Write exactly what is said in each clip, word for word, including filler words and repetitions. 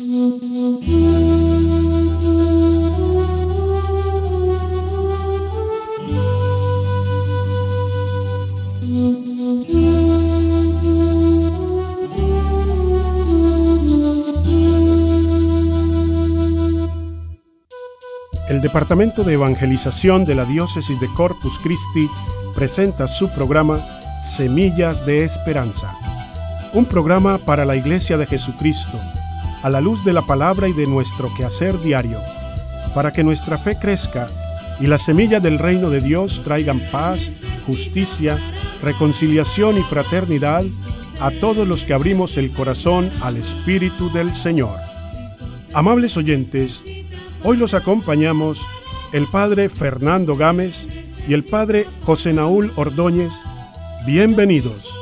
El Departamento de Evangelización de la Diócesis de Corpus Christi presenta su programa Semillas de Esperanza, un programa para la Iglesia de Jesucristo, a la luz de la palabra y de nuestro quehacer diario, para que nuestra fe crezca y las semillas del reino de Dios traigan paz, justicia, reconciliación y fraternidad a todos los que abrimos el corazón al Espíritu del Señor. Amables oyentes, hoy los acompañamos el Padre Fernando Gámez y el Padre José Naúl Ordóñez. Bienvenidos.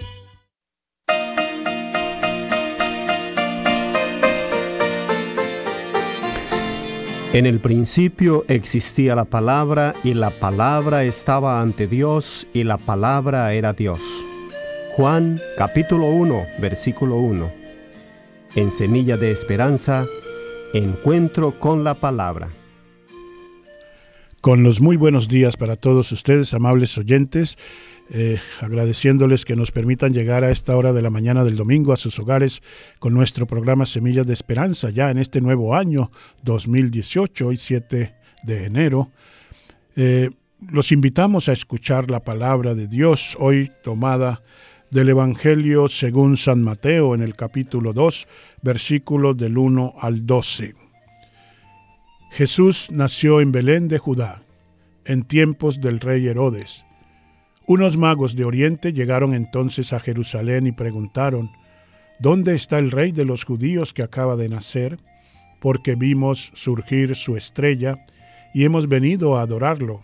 En el principio existía la palabra, y la palabra estaba ante Dios, y la palabra era Dios. Juan capítulo uno, versículo uno. En Semilla de Esperanza, encuentro con la palabra. Con los muy buenos días para todos ustedes, amables oyentes, eh, agradeciéndoles que nos permitan llegar a esta hora de la mañana del domingo a sus hogares con nuestro programa Semillas de Esperanza, ya en este nuevo año dos mil dieciocho, hoy siete de enero. Eh, los invitamos a escuchar la palabra de Dios, hoy tomada del Evangelio según San Mateo, en el capítulo dos, versículos del uno al doce. Jesús nació en Belén de Judá, en tiempos del rey Herodes. Unos magos de Oriente llegaron entonces a Jerusalén y preguntaron: ¿dónde está el rey de los judíos que acaba de nacer? Porque vimos surgir su estrella y hemos venido a adorarlo.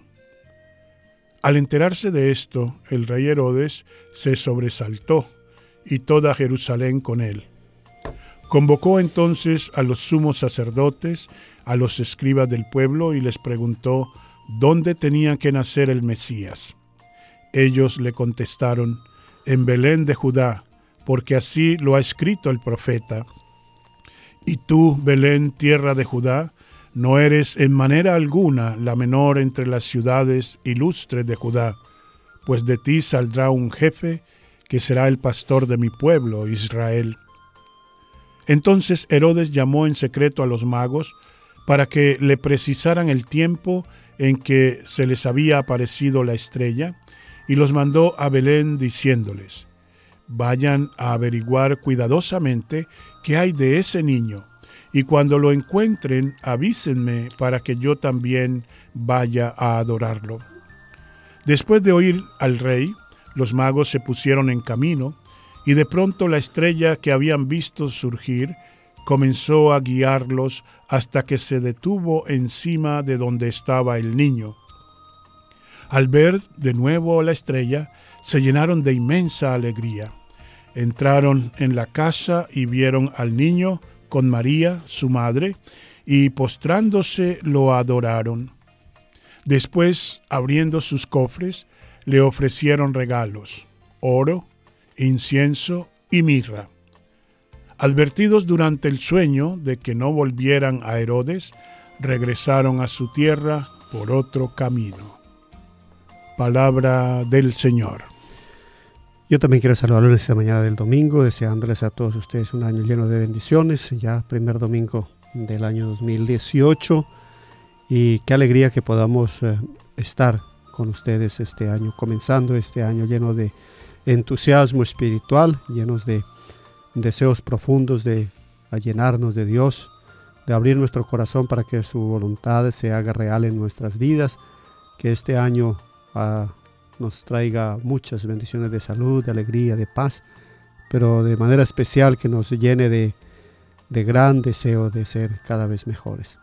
Al enterarse de esto, el rey Herodes se sobresaltó, y toda Jerusalén con él. Convocó entonces a los sumos sacerdotes, a los escribas del pueblo, y les preguntó dónde tenía que nacer el Mesías. Ellos le contestaron: en Belén de Judá, porque así lo ha escrito el profeta. Y tú, Belén, tierra de Judá, no eres en manera alguna la menor entre las ciudades ilustres de Judá, pues de ti saldrá un jefe que será el pastor de mi pueblo, Israel. Entonces Herodes llamó en secreto a los magos para que le precisaran el tiempo en que se les había aparecido la estrella, y los mandó a Belén diciéndoles: vayan a averiguar cuidadosamente qué hay de ese niño, y cuando lo encuentren, avísenme para que yo también vaya a adorarlo. Después de oír al rey, los magos se pusieron en camino, y de pronto la estrella que habían visto surgir comenzó a guiarlos hasta que se detuvo encima de donde estaba el niño. Al ver de nuevo la estrella, se llenaron de inmensa alegría. Entraron en la casa y vieron al niño con María, su madre, y postrándose lo adoraron. Después, abriendo sus cofres, le ofrecieron regalos: oro, incienso y mirra. Advertidos durante el sueño de que no volvieran a Herodes, regresaron a su tierra por otro camino. Palabra del Señor. Yo también quiero saludarles esta mañana del domingo, deseándoles a todos ustedes un año lleno de bendiciones, ya primer domingo del año dos mil dieciocho, y qué alegría que podamos eh, estar con ustedes este año, comenzando este año lleno de entusiasmo espiritual, llenos de deseos profundos de llenarnos de Dios, de abrir nuestro corazón para que su voluntad se haga real en nuestras vidas, que este año uh, nos traiga muchas bendiciones de salud, de alegría, de paz, pero de manera especial que nos llene de, de gran deseo de ser cada vez mejores.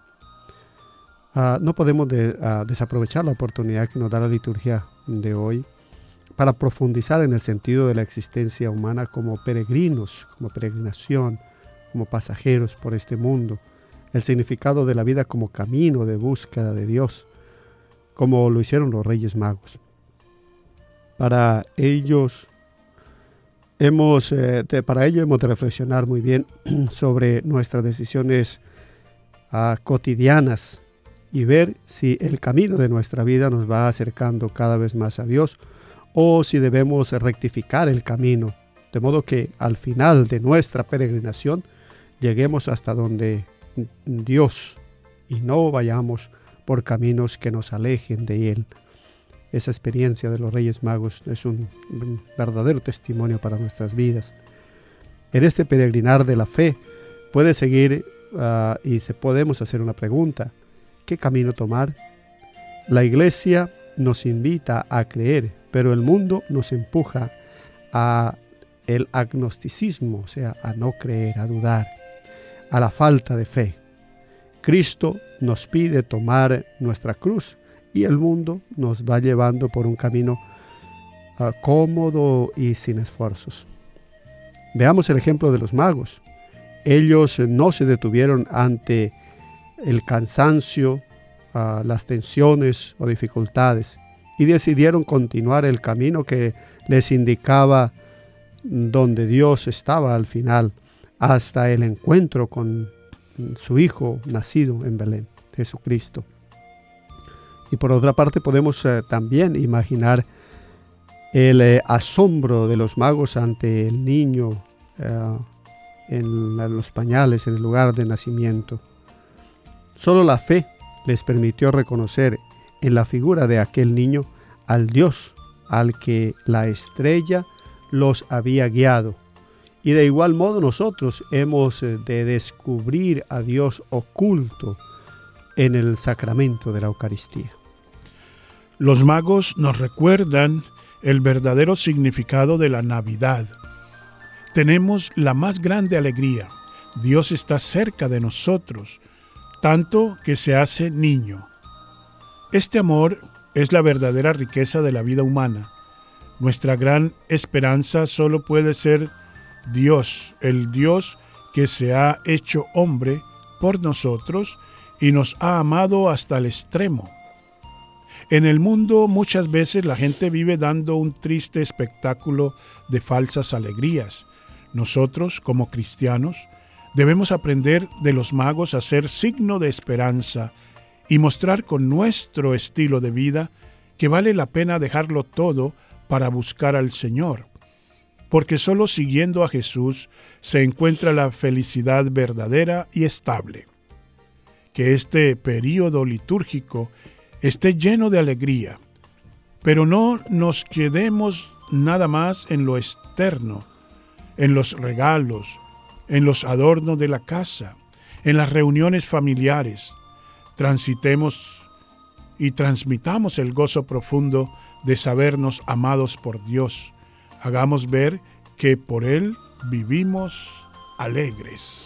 Uh, no podemos de, uh, desaprovechar la oportunidad que nos da la liturgia de hoy para profundizar en el sentido de la existencia humana como peregrinos, como peregrinación, como pasajeros por este mundo, el significado de la vida como camino de búsqueda de Dios, como lo hicieron los Reyes Magos. Para ellos, Hemos, eh, de, para ello hemos de reflexionar muy bien sobre nuestras decisiones uh, cotidianas y ver si el camino de nuestra vida nos va acercando cada vez más a Dios o si debemos rectificar el camino, de modo que al final de nuestra peregrinación lleguemos hasta donde Dios y no vayamos por caminos que nos alejen de Él. Esa experiencia de los Reyes Magos es un verdadero testimonio para nuestras vidas. En este peregrinar de la fe puede seguir uh, y se podemos hacer una pregunta: ¿qué camino tomar? La Iglesia nos invita a creer, pero el mundo nos empuja a el agnosticismo, o sea, a no creer, a dudar, a la falta de fe. Cristo nos pide tomar nuestra cruz y el mundo nos va llevando por un camino uh, cómodo y sin esfuerzos. Veamos el ejemplo de los magos. Ellos no se detuvieron ante el cansancio, uh, las tensiones o dificultades y decidieron continuar el camino que les indicaba donde Dios estaba al final, hasta el encuentro con su Hijo nacido en Belén, Jesucristo. Y por otra parte podemos eh, también imaginar el eh, asombro de los magos ante el niño eh, en la, los pañales, en el lugar de nacimiento. Solo la fe les permitió reconocer en la figura de aquel niño al Dios al que la estrella los había guiado. Y de igual modo nosotros hemos eh, de descubrir a Dios oculto en el sacramento de la Eucaristía. Los magos nos recuerdan el verdadero significado de la Navidad. Tenemos la más grande alegría. Dios está cerca de nosotros, tanto que se hace niño. Este amor es la verdadera riqueza de la vida humana. Nuestra gran esperanza solo puede ser Dios, el Dios que se ha hecho hombre por nosotros y nos ha amado hasta el extremo. En el mundo muchas veces la gente vive dando un triste espectáculo de falsas alegrías. Nosotros, como cristianos, debemos aprender de los magos a ser signo de esperanza y mostrar con nuestro estilo de vida que vale la pena dejarlo todo para buscar al Señor, porque solo siguiendo a Jesús se encuentra la felicidad verdadera y estable. Que este período litúrgico esté lleno de alegría, pero no nos quedemos nada más en lo externo, en los regalos, en los adornos de la casa, en las reuniones familiares. Transitemos y transmitamos el gozo profundo de sabernos amados por Dios. Hagamos ver que por Él vivimos alegres.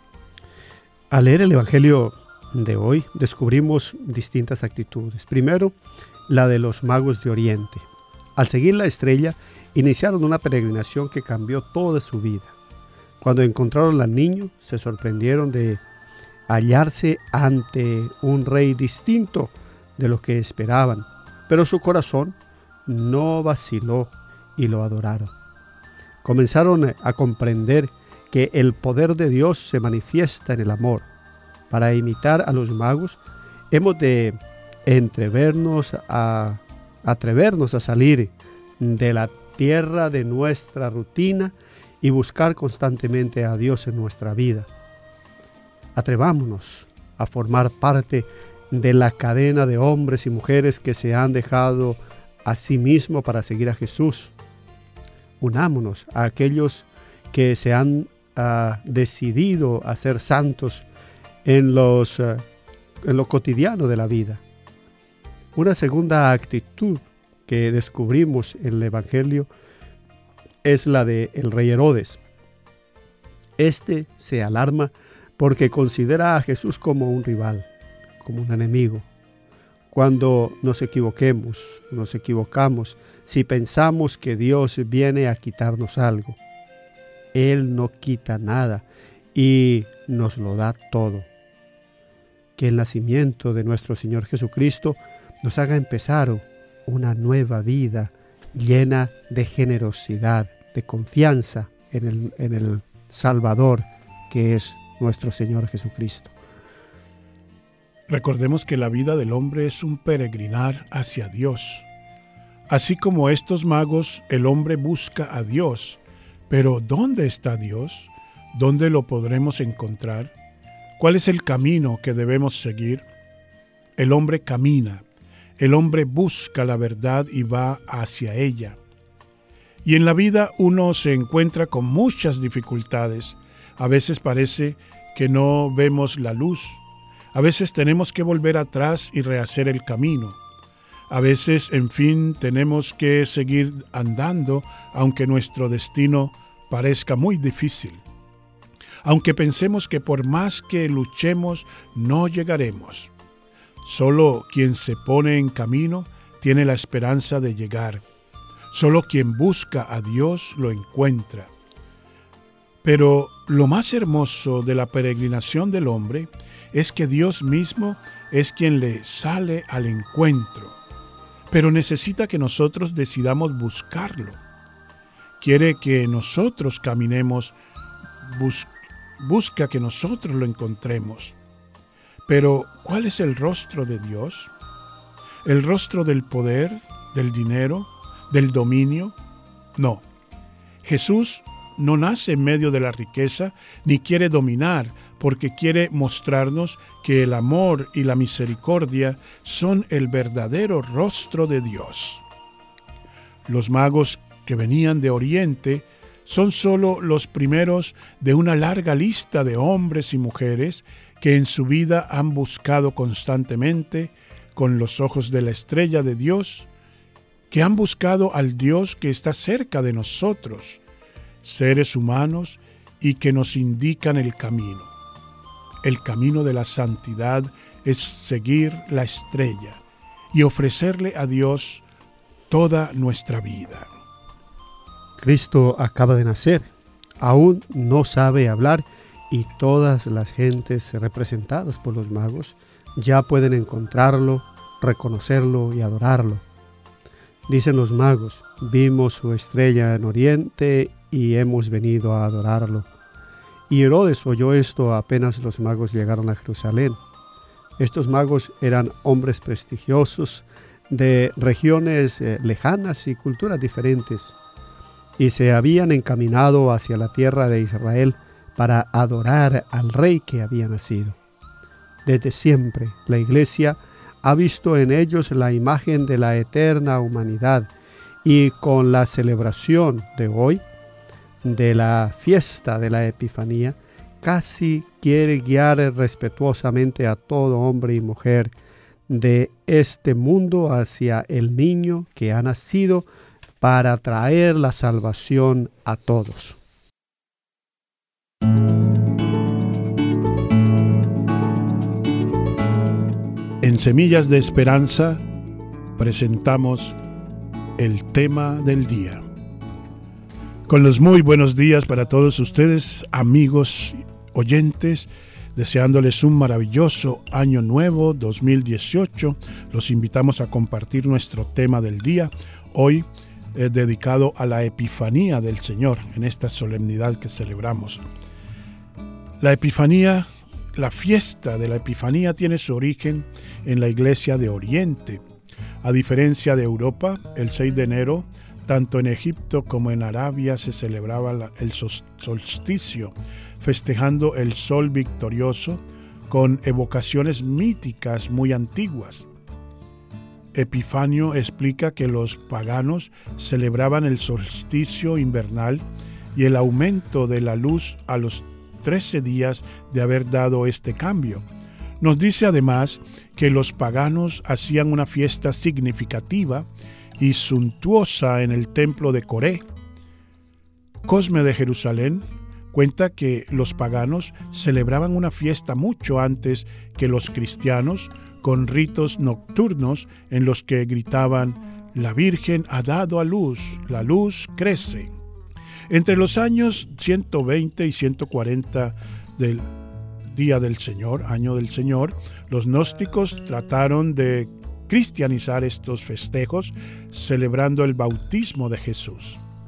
Al leer el Evangelio de hoy descubrimos distintas actitudes. Primero, la de los magos de Oriente. Al seguir la estrella, iniciaron una peregrinación que cambió toda su vida. Cuando encontraron al niño, se sorprendieron de hallarse ante un rey distinto de lo que esperaban, pero su corazón no vaciló y lo adoraron. Comenzaron a comprender que el poder de Dios se manifiesta en el amor. Para imitar a los magos, hemos de entrevernos a, atrevernos a salir de la tierra de nuestra rutina y buscar constantemente a Dios en nuestra vida. Atrevámonos a formar parte de la cadena de hombres y mujeres que se han dejado a sí mismos para seguir a Jesús. Unámonos a aquellos que se han uh, decidido a ser santos en, los, uh, en lo cotidiano de la vida. Una segunda actitud que descubrimos en el Evangelio es la del rey Herodes. Este se alarma porque considera a Jesús como un rival, como un enemigo. Cuando nos equivoquemos, nos equivocamos, si pensamos que Dios viene a quitarnos algo, Él no quita nada y nos lo da todo. Que el nacimiento de nuestro Señor Jesucristo nos haga empezar una nueva vida llena de generosidad, de confianza en el, en el Salvador, que es nuestro Señor Jesucristo. Recordemos que la vida del hombre es un peregrinar hacia Dios. Así como estos magos, el hombre busca a Dios. Pero ¿dónde está Dios? ¿Dónde lo podremos encontrar? ¿Cuál es el camino que debemos seguir? El hombre camina, el hombre busca la verdad y va hacia ella. Y en la vida uno se encuentra con muchas dificultades. A veces parece que no vemos la luz. A veces tenemos que volver atrás y rehacer el camino. A veces, en fin, tenemos que seguir andando, aunque nuestro destino parezca muy difícil. Aunque pensemos que por más que luchemos, no llegaremos. Solo quien se pone en camino tiene la esperanza de llegar. Solo quien busca a Dios lo encuentra. Pero lo más hermoso de la peregrinación del hombre es que Dios mismo es quien le sale al encuentro. Pero necesita que nosotros decidamos buscarlo. Quiere que nosotros caminemos, bus- busca que nosotros lo encontremos. Pero, ¿cuál es el rostro de Dios? ¿El rostro del poder, del dinero, del dominio? No. Jesús no nace en medio de la riqueza ni quiere dominar, porque quiere mostrarnos que el amor y la misericordia son el verdadero rostro de Dios. Los magos que venían de Oriente son solo los primeros de una larga lista de hombres y mujeres que en su vida han buscado constantemente, con los ojos de la estrella de Dios, que han buscado al Dios que está cerca de nosotros, seres humanos, y que nos indican el camino. El camino de la santidad es seguir la estrella y ofrecerle a Dios toda nuestra vida. Cristo acaba de nacer, aún no sabe hablar, y todas las gentes representadas por los magos ya pueden encontrarlo, reconocerlo y adorarlo. Dicen los magos: vimos su estrella en Oriente y hemos venido a adorarlo. Y Herodes oyó esto apenas los magos llegaron a Jerusalén. Estos magos eran hombres prestigiosos de regiones eh, lejanas y culturas diferentes, y se habían encaminado hacia la tierra de Israel para adorar al rey que había nacido. Desde siempre, la Iglesia ha visto en ellos la imagen de la eterna humanidad, y con la celebración de hoy, de la fiesta de la Epifanía, casi quiere guiar respetuosamente a todo hombre y mujer de este mundo hacia el niño que ha nacido para traer la salvación a todos. En Semillas de Esperanza presentamos el tema del día. Con los muy buenos días para todos ustedes, amigos oyentes, deseándoles un maravilloso año nuevo dos mil dieciocho. Los invitamos a compartir nuestro tema del día, hoy eh, dedicado a la Epifanía del Señor, en esta solemnidad que celebramos. La Epifanía, la fiesta de la Epifanía tiene su origen en la Iglesia de Oriente. A diferencia de Europa, el seis de enero, tanto en Egipto como en Arabia se celebraba la, el solsticio, festejando el sol victorioso con evocaciones míticas muy antiguas. Epifanio explica que los paganos celebraban el solsticio invernal y el aumento de la luz a los trece días de haber dado este cambio. Nos dice además que los paganos hacían una fiesta significativa y suntuosa en el templo de Coré. Cosme de Jerusalén cuenta que los paganos celebraban una fiesta mucho antes que los cristianos, con ritos nocturnos en los que gritaban: la Virgen ha dado a luz, la luz crece. Entre los años ciento veinte y ciento cuarenta del Día del Señor, Año del Señor, los gnósticos trataron de cristianizar estos festejos celebrando el bautismo de Jesús.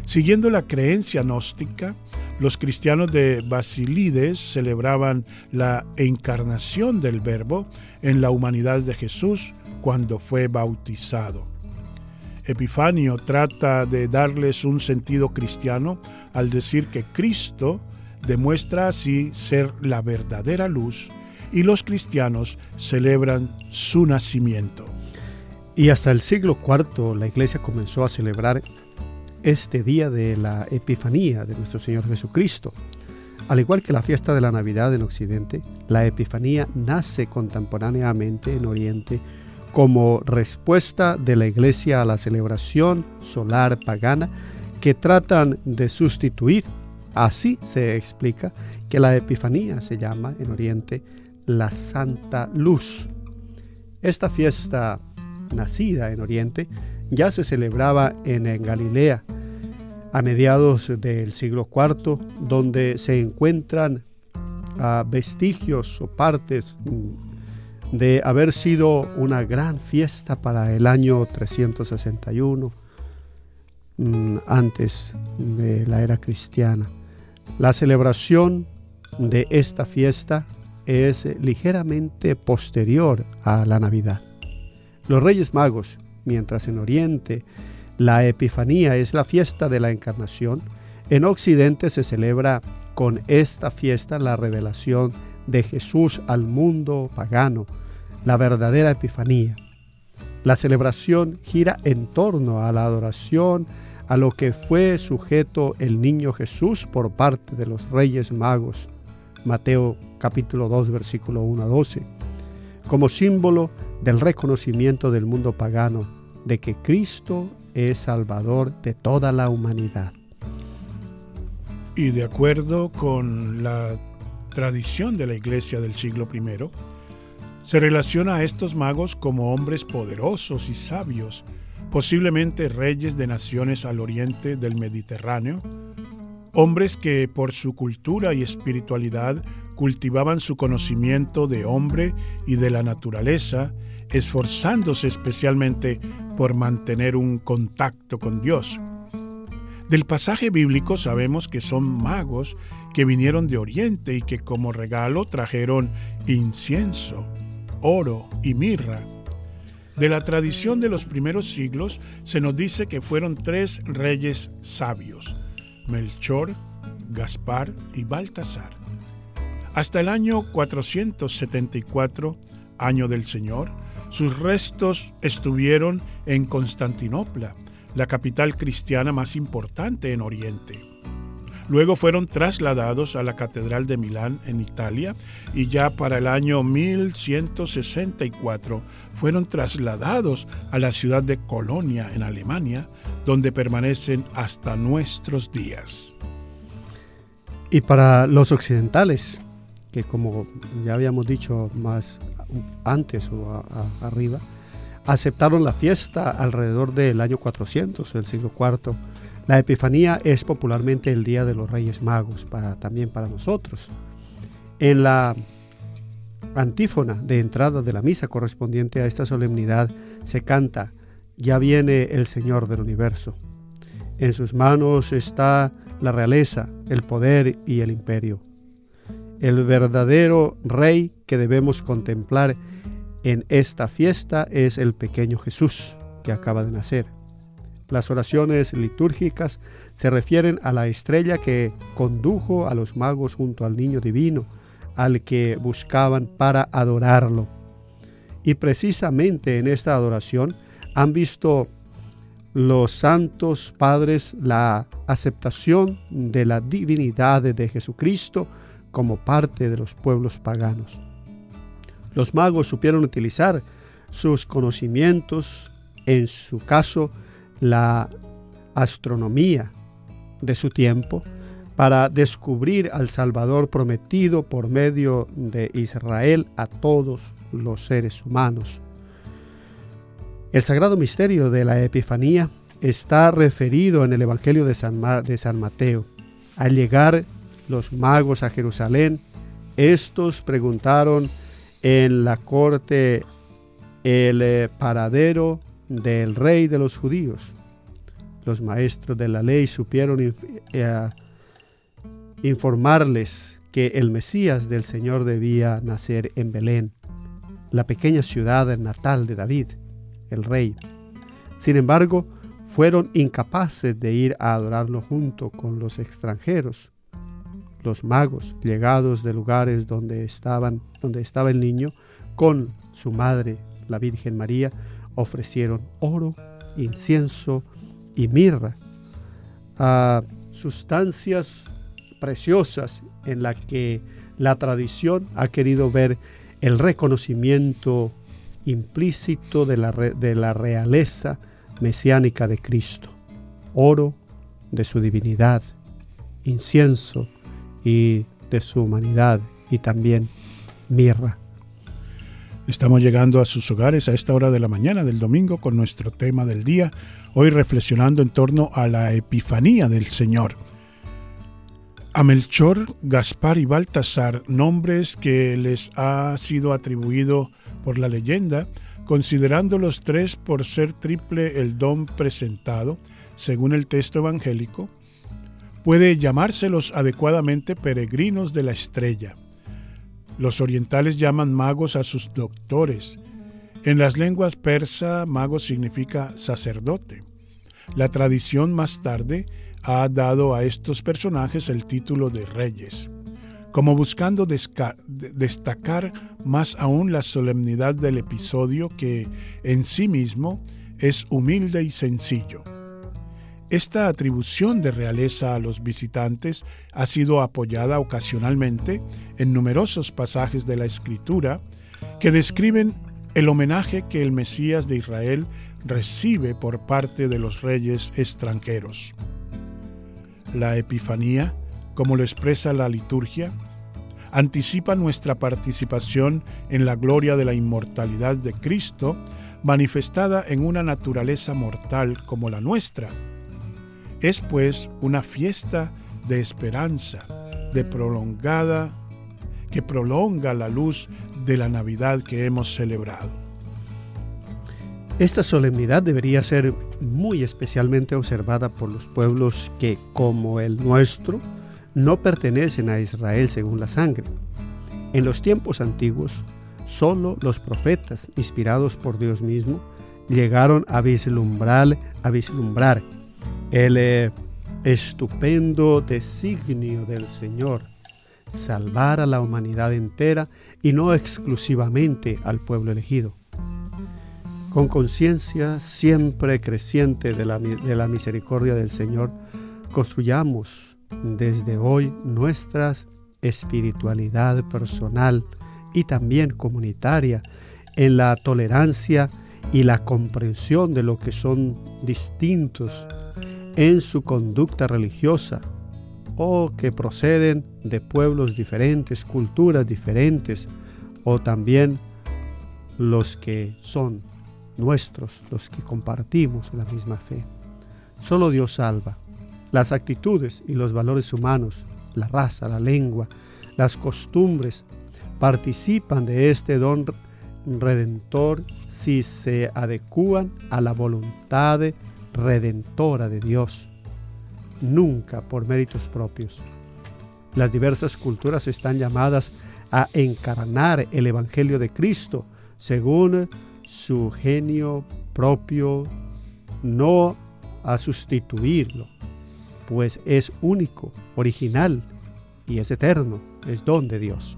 Siguiendo la creencia gnóstica, los cristianos de Basílides celebraban la encarnación del Verbo en la humanidad de Jesús cuando fue bautizado. Epifanio trata de darles un sentido cristiano al decir que Cristo demuestra así ser la verdadera luz y los cristianos celebran su nacimiento. Y hasta el siglo cuarto la Iglesia comenzó a celebrar este día de la Epifanía de nuestro Señor Jesucristo. Al igual que la fiesta de la Navidad en Occidente, la Epifanía nace contemporáneamente en Oriente como respuesta de la Iglesia a la celebración solar pagana que tratan de sustituir. Así se explica que la Epifanía se llama en Oriente la Santa Luz. Esta fiesta nacida en Oriente ya se celebraba en, en Galilea a mediados del siglo cuarto, donde se encuentran uh, vestigios o partes de haber sido una gran fiesta para el año trescientos sesenta y uno um, antes de la era cristiana. La celebración de esta fiesta es ligeramente posterior a la Navidad. Los Reyes Magos, mientras en Oriente la Epifanía es la fiesta de la Encarnación, en Occidente se celebra con esta fiesta la revelación de Jesús al mundo pagano, la verdadera Epifanía. La celebración gira en torno a la adoración a lo que fue sujeto el niño Jesús por parte de los Reyes Magos, Mateo capítulo dos, versículo uno a doce, como símbolo del reconocimiento del mundo pagano de que Cristo es Salvador de toda la humanidad. Y de acuerdo con la tradición de la Iglesia del siglo primero, se relaciona a estos magos como hombres poderosos y sabios, posiblemente reyes de naciones al oriente del Mediterráneo, hombres que por su cultura y espiritualidad cultivaban su conocimiento de hombre y de la naturaleza, esforzándose especialmente por mantener un contacto con Dios. Del pasaje bíblico sabemos que son magos que vinieron de Oriente y que como regalo trajeron incienso, oro y mirra. De la tradición de los primeros siglos se nos dice que fueron tres reyes sabios, Melchor, Gaspar y Baltasar. Hasta el año cuatrocientos setenta y cuatro, año del Señor, sus restos estuvieron en Constantinopla, la capital cristiana más importante en Oriente. Luego fueron trasladados a la Catedral de Milán en Italia y ya para el año mil ciento sesenta y cuatro fueron trasladados a la ciudad de Colonia en Alemania, donde permanecen hasta nuestros días. Y para los occidentales, que como ya habíamos dicho más antes o a, a, arriba, aceptaron la fiesta alrededor del año cuatrocientos del siglo cuarto. La Epifanía es popularmente el Día de los Reyes Magos, para, también para nosotros. En la antífona de entrada de la misa correspondiente a esta solemnidad se canta: ya viene el Señor del universo. En sus manos está la realeza, el poder y el imperio. El verdadero rey que debemos contemplar en esta fiesta es el pequeño Jesús que acaba de nacer. Las oraciones litúrgicas se refieren a la estrella que condujo a los magos junto al niño divino, al que buscaban para adorarlo. Y precisamente en esta adoración han visto los santos padres la aceptación de la divinidad de Jesucristo como parte de los pueblos paganos. Los magos supieron utilizar sus conocimientos, en su caso la astronomía de su tiempo, para descubrir al Salvador prometido por medio de Israel a todos los seres humanos. El sagrado misterio de la Epifanía está referido en el Evangelio de San, Ma- de San Mateo. Al llegar los magos a Jerusalén, estos preguntaron en la corte el eh, paradero del rey de los judíos. los maestros de la ley supieron inf- eh, informarles que el Mesías del Señor debía nacer en Belén, la pequeña ciudad natal de David, el rey. Sin embargo, fueron incapaces de ir a adorarlo junto con los extranjeros. Los magos, llegados de lugares donde, estaban, donde estaba el niño, con su madre, la Virgen María, ofrecieron oro, incienso y mirra, a sustancias preciosas en la que la tradición ha querido ver el reconocimiento implícito de la, re, de la realeza mesiánica de Cristo, oro de su divinidad, incienso y de su humanidad, y también mirra. Estamos llegando a sus hogares a esta hora de la mañana del domingo con nuestro tema del día, hoy reflexionando en torno a la Epifanía del Señor. A Melchor, Gaspar y Baltasar, nombres que les ha sido atribuido por la leyenda, considerando los tres por ser triple el don presentado, según el texto evangélico, puede llamárselos adecuadamente peregrinos de la estrella. Los orientales llaman magos a sus doctores. En las lenguas persa, mago significa sacerdote. La tradición más tarde ha dado a estos personajes el título de reyes, como buscando desca- destacar más aún la solemnidad del episodio, que en sí mismo es humilde y sencillo. Esta atribución de realeza a los visitantes ha sido apoyada ocasionalmente en numerosos pasajes de la Escritura que describen el homenaje que el Mesías de Israel recibe por parte de los reyes extranjeros. La Epifanía, como lo expresa la liturgia, anticipa nuestra participación en la gloria de la inmortalidad de Cristo, manifestada en una naturaleza mortal como la nuestra. Es pues una fiesta de esperanza, de prolongada, que prolonga la luz de la Navidad que hemos celebrado. Esta solemnidad debería ser muy especialmente observada por los pueblos que, como el nuestro, no pertenecen a Israel según la sangre. En los tiempos antiguos, solo los profetas, inspirados por Dios mismo, llegaron a vislumbrar, a vislumbrar el eh, estupendo designio del Señor, salvar a la humanidad entera y no exclusivamente al pueblo elegido. Con conciencia siempre creciente de la, de la misericordia del Señor, construyamos desde hoy nuestra espiritualidad personal y también comunitaria en la tolerancia y la comprensión de lo que son distintos en su conducta religiosa o que proceden de pueblos diferentes, culturas diferentes, o también los que son nuestros, los que compartimos la misma fe. Solo Dios salva. Las actitudes y los valores humanos, la raza, la lengua, las costumbres, participan de este don redentor si se adecúan a la voluntad redentora de Dios, nunca por méritos propios. Las diversas culturas están llamadas a encarnar el Evangelio de Cristo según su genio propio, no a sustituirlo, pues es único, original y es eterno, es don de Dios.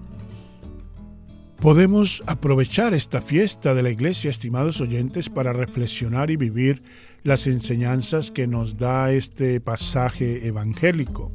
Podemos aprovechar esta fiesta de la Iglesia, estimados oyentes, para reflexionar y vivir las enseñanzas que nos da este pasaje evangélico.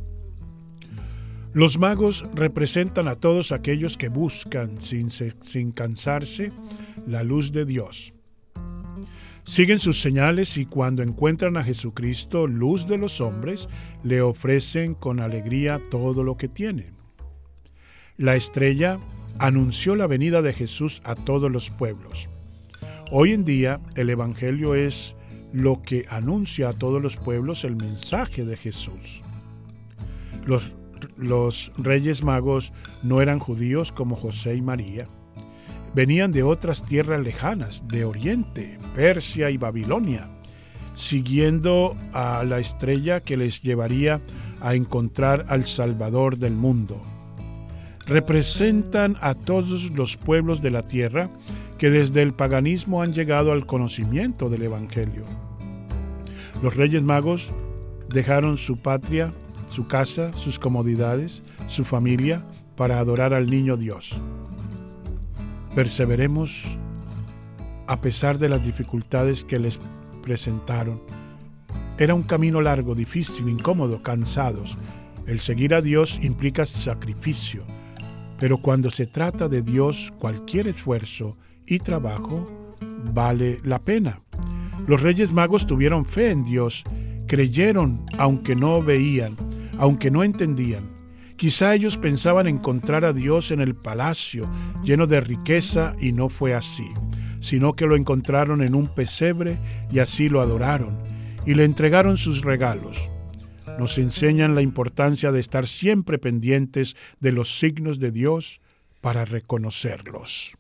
Los magos representan a todos aquellos que buscan, sin, sin cansarse, la luz de Dios. Siguen sus señales y cuando encuentran a Jesucristo, luz de los hombres, le ofrecen con alegría todo lo que tienen. La estrella anunció la venida de Jesús a todos los pueblos. Hoy en día, el Evangelio es lo que anuncia a todos los pueblos el mensaje de Jesús. Los, los reyes magos no eran judíos como José y María. Venían de otras tierras lejanas, de Oriente, Persia y Babilonia. siguiendo a la estrella que les llevaría a encontrar al Salvador del mundo. Representan a todos los pueblos de la tierra que desde el paganismo han llegado al conocimiento del Evangelio. Los Reyes Magos dejaron su patria, su casa, sus comodidades, su familia, para adorar al niño Dios. Perseveremos a pesar de las dificultades que les presentaron. Era un camino largo, difícil, incómodo, cansados. El seguir a Dios implica sacrificio, pero cuando se trata de Dios, cualquier esfuerzo y trabajo vale la pena. Los Reyes Magos tuvieron fe en Dios, creyeron aunque no veían, aunque no entendían. Quizá ellos pensaban encontrar a Dios en el palacio, lleno de riqueza, y no fue así, sino que lo encontraron en un pesebre y así lo adoraron y le entregaron sus regalos. Nos enseñan la importancia de estar siempre pendientes de los signos de Dios para reconocerlos.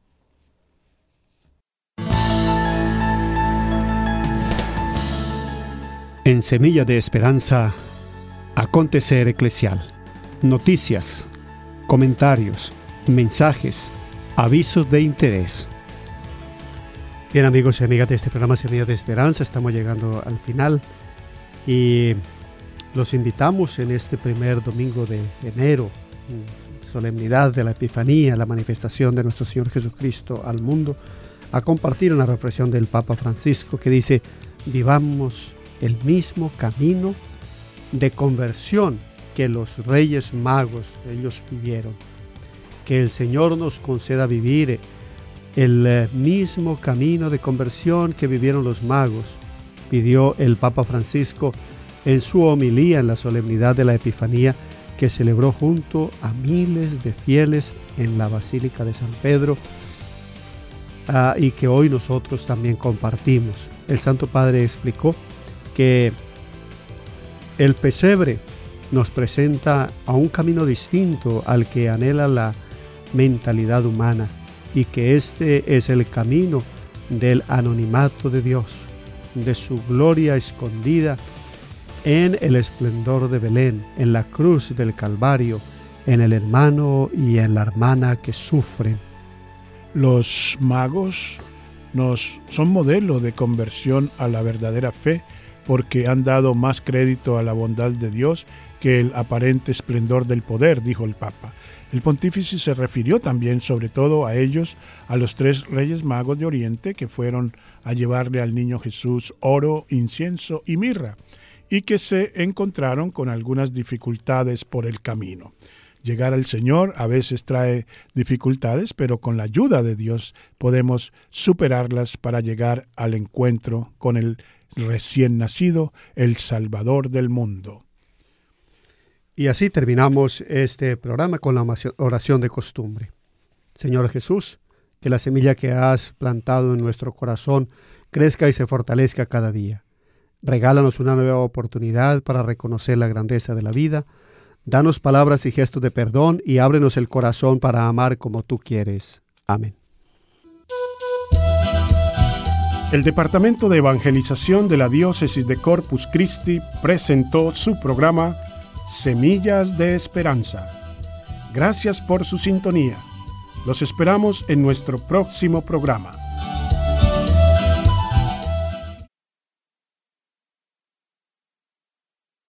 En Semilla de Esperanza, acontecer eclesial. Noticias, comentarios, mensajes, avisos de interés. Bien, amigos y amigas de este programa Semilla de Esperanza, estamos llegando al final y los invitamos en este primer domingo de enero, solemnidad de la Epifanía, la manifestación de nuestro Señor Jesucristo al mundo, a compartir una reflexión del Papa Francisco que dice: vivamos el mismo camino de conversión que los Reyes Magos ellos vivieron. Que el Señor nos conceda vivir el mismo camino de conversión que vivieron los magos, pidió el Papa Francisco en su homilía en la solemnidad de la Epifanía que celebró junto a miles de fieles en la Basílica de San Pedro, uh, y que hoy nosotros también compartimos. El Santo Padre explicó que el pesebre nos presenta a un camino distinto al que anhela la mentalidad humana, y que este es el camino del anonimato de Dios, de su gloria escondida en el esplendor de Belén, en la cruz del Calvario, en el hermano y en la hermana que sufren. Los magos nos son modelo de conversión a la verdadera fe, porque han dado más crédito a la bondad de Dios que el aparente esplendor del poder, dijo el Papa. El pontífice se refirió también sobre todo a ellos, a los tres Reyes Magos de Oriente que fueron a llevarle al niño Jesús oro, incienso y mirra, y que se encontraron con algunas dificultades por el camino. Llegar al Señor a veces trae dificultades, pero con la ayuda de Dios podemos superarlas para llegar al encuentro con el recién nacido, el Salvador del mundo. Y así terminamos este programa con la oración de costumbre. Señor Jesús, que la semilla que has plantado en nuestro corazón crezca y se fortalezca cada día. Regálanos una nueva oportunidad para reconocer la grandeza de la vida. Danos palabras y gestos de perdón y ábrenos el corazón para amar como tú quieres. Amén. El Departamento de Evangelización de la Diócesis de Corpus Christi presentó su programa Semillas de Esperanza. Gracias por su sintonía. Los esperamos en nuestro próximo programa.